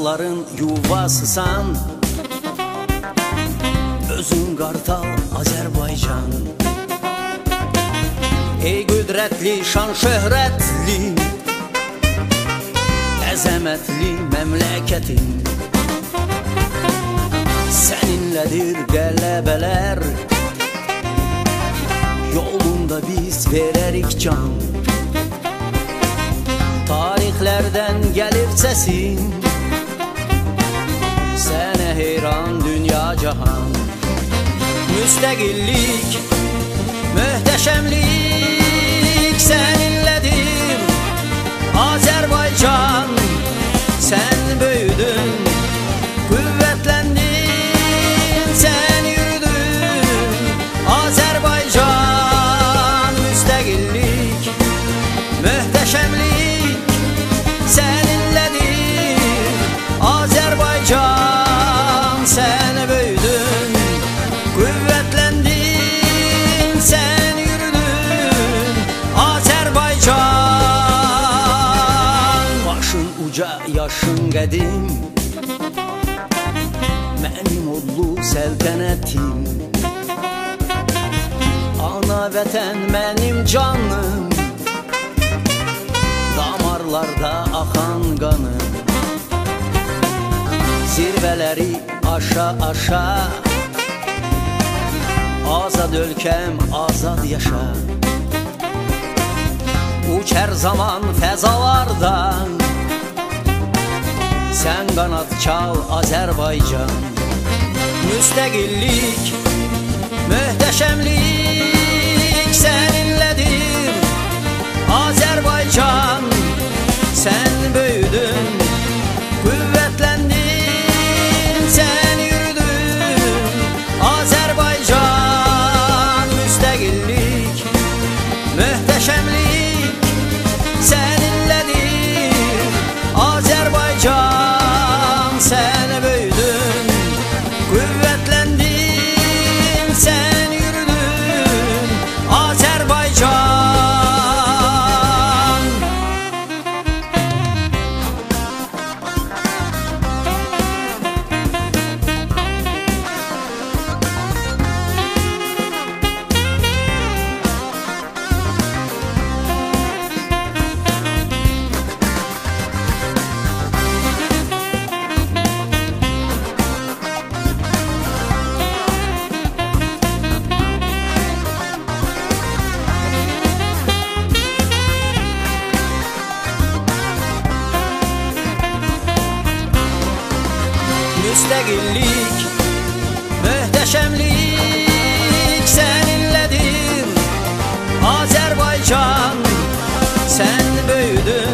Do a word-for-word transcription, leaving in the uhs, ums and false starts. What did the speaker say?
Kartalların yuvasısan, özün Kartal Azerbaycan. Ey qüdrətli, şan şöhrətli, əzəmətli məmləkətin. Səninlədir qələbələr, yolunda biz verərik can. Tarixlərdən gəlir səsin, sənə heyran dünya cahan. Müstəqillik, möhtəşəmlik səninlədir Azərbaycan. Sən böyüdün, qüvvətləndin, sən yürüdün Azərbaycan. Müstəqillik, möhtəşəmlik səninlədir Azərbaycan. Sən böyüdün, qüvvətləndin, sən yürüdün Azərbaycan. Başın uca, yaşın qədim, mənim odlu səltənətim. Ana vətən mənim canım, damarlarda axan qanım. Zirvələri aşa-aşa, azad ölkəm, azad yaşa. Uç hər zaman fəzalarda, sən qanad çal Azərbaycan. Müstəqillik, möhtəşəmlik səninlədir Azərbaycan. Sən böyüdün, qüvvətləndin, sən yürüdün Azərbaycan. Müstəqillik, möhtəşəmlik səninlədir Azərbaycan. Sən böyüdün, qüvvətləndin, sən yürüdün Azərbaycan. Müstəqillik, möhtəşəmlik səninlədir Azərbaycan. Sən böyüdün,